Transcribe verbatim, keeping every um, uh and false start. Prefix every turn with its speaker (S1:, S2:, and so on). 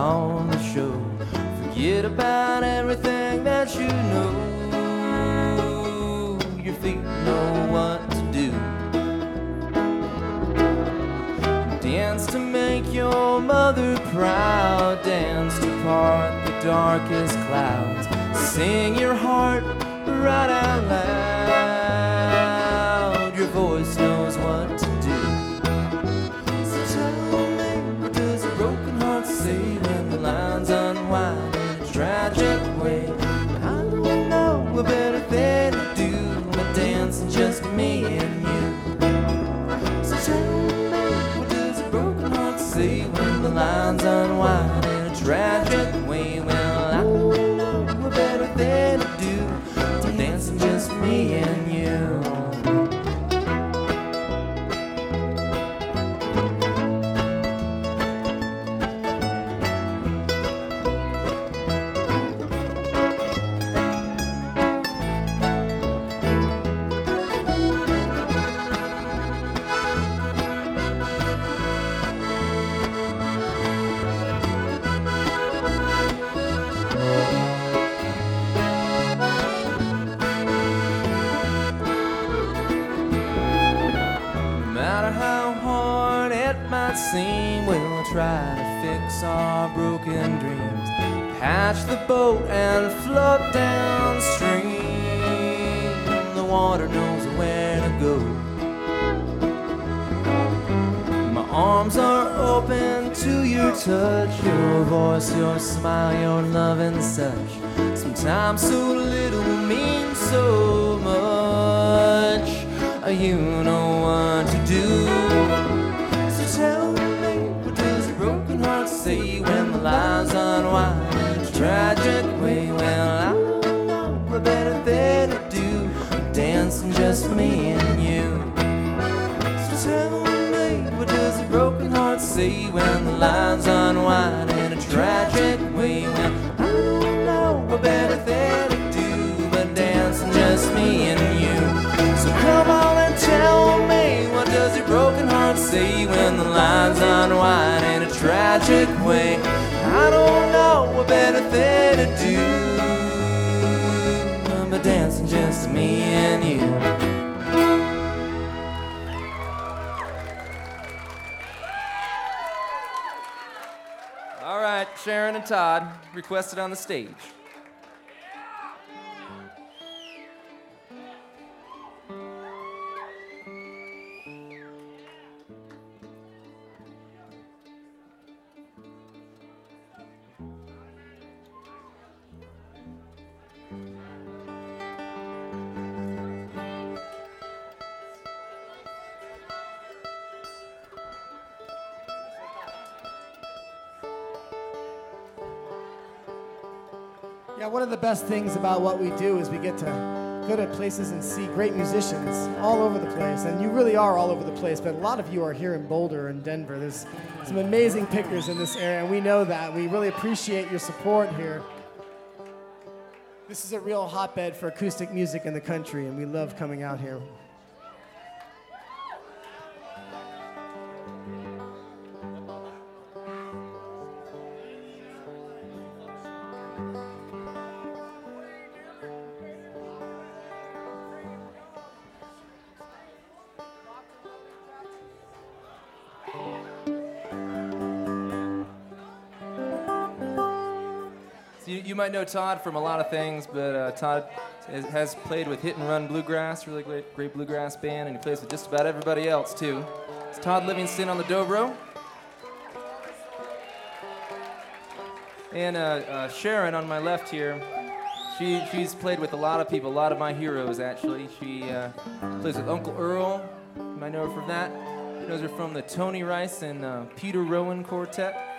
S1: on the show. Forget about everything that you know. Your feet know what to do. Dance to make your mother proud. Dance to part the darkest clouds. Sing your heart right out loud. Your voice knows what to do. So tell me, what does a broken heart say when the lines unwind in a tragic way? I don't know a better thing to do but dancing just me and you. So tell me, what does a broken heart say when the lines unwind in a tragic way? Well, I don't know a better thing to do but dancing just me and you. Seem we'll try to fix our broken dreams, patch the boat and float downstream. The water knows where to go. My arms are open to your touch, your voice, your smile, your love and such. Sometimes so little means so much. You know what to do. Tell me, what does a broken heart say when the lines unwind in a tragic way? Well, I don't know a better thing to do but dancing just me and you. So tell me, what does a broken heart say when the lines unwind in a tragic way? Well, I don't know a better thing to do but dancing just me and you. So come on and tell me, what does your broken heart say when the lines unwind in a tragic way? I don't know a better thing to do but dancing just me and you. All right, Sharon and Todd, requested on the stage.
S2: Yeah, one of the best things about what we do is we get to go to places and see great musicians all over the place. And you really are all over the place, but a lot of you are here in Boulder and Denver. There's some amazing pickers in this area, and we know that. We really appreciate your support here. This is a real hotbed for acoustic music in the country, and we love coming out here.
S1: You, you might know Todd from a lot of things, but uh, Todd has, has played with Hit and Run Bluegrass, really great, great bluegrass band, and he plays with just about everybody else, too. It's Todd Livingston on the dobro. And uh, uh, Sharon on my left here, she, she's played with a lot of people, a lot of my heroes, actually. She uh, plays with Uncle Earl. You might know her from that. Knows her from the Tony Rice and uh, Peter Rowan Quartet.